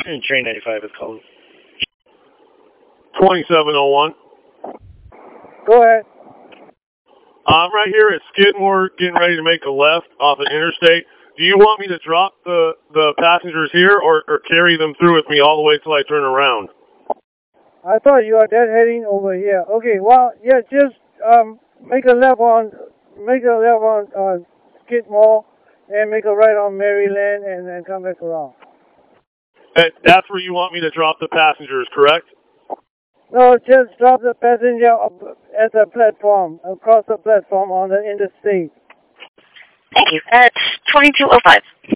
And train 95 is calling. 2701. Go ahead. I'm right here at Skidmore, getting ready to make a left off the interstate. Do you want me to drop the passengers here or carry them through with me all the way till I turn around? I thought you were dead heading over here. Okay, well, yeah, just make a left on Skidmore and make a right on Maryland and then come back around. That's where you want me to drop the passengers, correct? No, just drop the passenger at the platform, across the platform on the interstate. Thank you. At 2205.